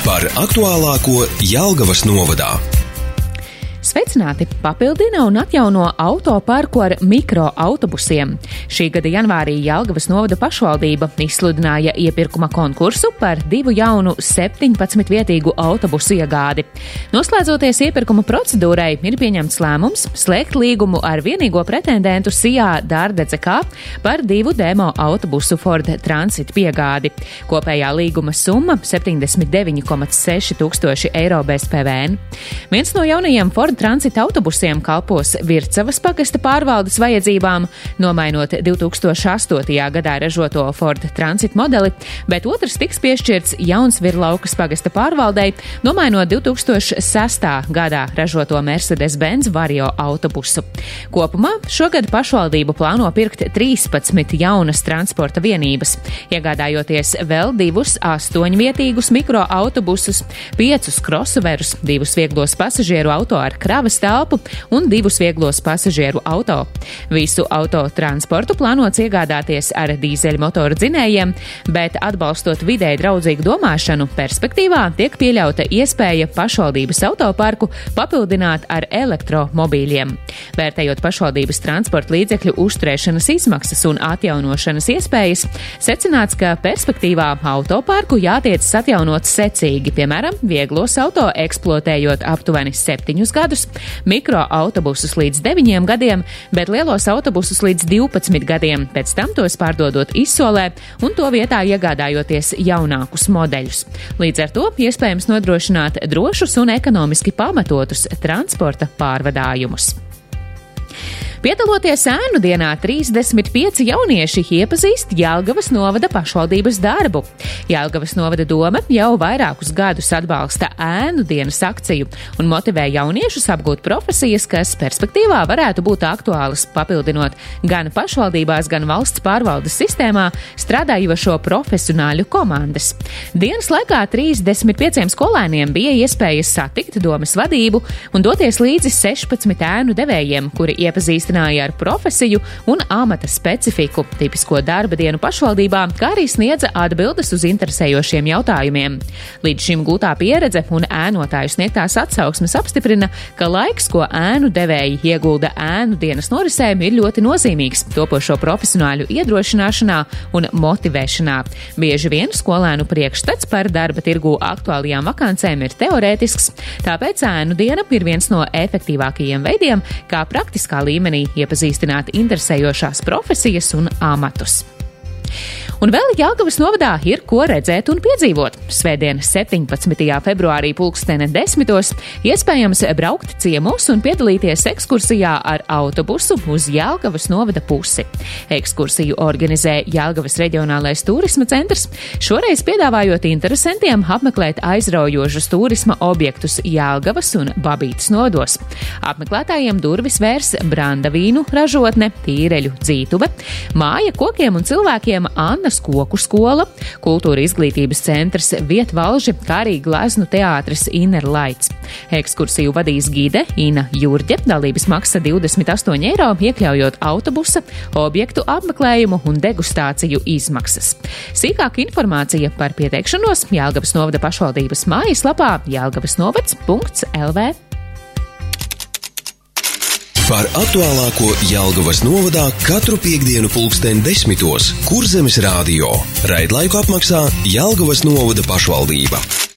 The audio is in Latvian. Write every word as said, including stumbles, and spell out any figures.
Par aktuālāko Jelgavas novadā. Sveicināti! Papildina un atjauno autoparku ar mikroautobusiem. Šī gada janvārī Jelgavas novada pašvaldība izsludināja iepirkuma konkursu par divu jaunu septiņpadsmitvietīgu autobusu iegādi. Noslēdzoties iepirkuma procedūrai, ir pieņemts lēmums slēgt līgumu ar vienīgo pretendentu Sijā Dārdedze K par divu demo autobusu Ford Transit piegādi. Kopējā līguma summa septiņdesmit deviņi komats seši tūkstoši eiro bez P V N. Viens no jaunajiem Ford Transit autobusiem kalpos Vircavas pagasta pārvaldes vajadzībām, nomainot divi tūkstoši astotajā gadā ražoto Ford Transit modeli, bet otrs tiks piešķirts jauns Virlaukas pagasta pārvaldei, nomainot divi tūkstoši sestā gadā ražoto Mercedes-Benz Vario autobusu. Kopumā šogad pašvaldība plāno pirkt trīspadsmit jaunas transporta vienības, iegādājoties vēl divus astoņvietīgus mikroautobusus, piecus crossoverus, divus vieglos pasažieru auto ar kravas telpu un divus vieglos pasažieru auto. Visu autotransportu plānots iegādāties ar dīzeļu motoru dzinējiem, bet atbalstot videi draudzīgu domāšanu, perspektīvā tiek pieļauta iespēja pašvaldības autoparku papildināt ar elektromobīļiem. Vērtējot pašvaldības transporta līdzekļu uzturēšanas izmaksas un atjaunošanas iespējas, secināts, ka perspektīvā autoparku jātiecas atjaunot secīgi, piemēram, vieglos auto eksploatējot aptuveni septiņus gadus, mikroautobusus līdz deviņiem gadiem, bet lielos autobusus līdz divpadsmit gadiem, pēc tam tos pārdodot izsolē un to vietā iegādājoties jaunākus modeļus. Līdz ar to iespējams nodrošināt drošus un ekonomiski pamatotus transporta pārvadājumus. Piedaloties ēnu dienā, trīsdesmit pieci jaunieši iepazīst Jelgavas novada pašvaldības darbu. Jelgavas novada doma jau vairākus gadus atbalsta ēnu dienas akciju un motivē jauniešus apgūt profesijas, kas perspektīvā varētu būt aktuālas, papildinot gan pašvaldībās, gan valsts pārvaldes sistēmā strādājošo profesionāļu komandas. Dienas laikā trīsdesmit pieciem skolēniem bija iespējas satikt domas vadību un doties līdzi sešpadsmit ēnu devējiem, kuri iepazīst ar profesiju un amata specifiku, tipisko darba dienu pašvaldībā, kā arī sniedza atbildes uz interesējošiem jautājumiem. Līdz šim gūtā pieredze un ēnotāju sniegtās atsauksmes apstiprina, ka laiks, ko ēnu devēji iegulda ēnu dienas norisēm, ir ļoti nozīmīgs topošo profesionāļu iedrošināšanā un motivēšanā. Bieži vien skolēnu priekšstats par darba tirgū aktuālajām vakancēm ir teorētisks, tāpēc ēnu diena ir viens no efektīvākajiem veidiem, kā praktiskā līmenī iepazīstināt interesējošās profesijas un amatus. Un vēl Jelgavas novadā ir ko redzēt un piedzīvot. Svētdien septiņpadsmitajā februārī pulksteni desmitos iespējams braukt ciemos un piedalīties ekskursijā ar autobusu uz Jelgavas novada pusi. Ekskursiju organizē Jelgavas reģionālais turisma centrs, šoreiz piedāvājot interesantiem apmeklēt aizraujošus turisma objektus Jelgavas un Babītas novados. Apmeklētājiem durvis vērs brandavīnu ražotne, Tīreļu dzītuve, māja kokiem un cilvēkiem Anna Koku skola, kultūra izglītības centrs Vietvalži, kā arī gleznu teātris Inner Lights. Ekskursiju vadīs gide Ina Jurģe, dalības maksa divdesmit astoņi eiro, iekļaujot autobusa, objektu apmeklējumu un degustāciju izmaksas. Sīkāka informācija par pieteikšanos Jelgavas novada pašvaldības mājaslapā jelgavasnovads punkts l v. Par aktuālāko Jelgavas novadā katru piektdienu pulksteni desmitos Kurzemes radio. Raidlaiku apmaksā Jelgavas novada pašvaldība.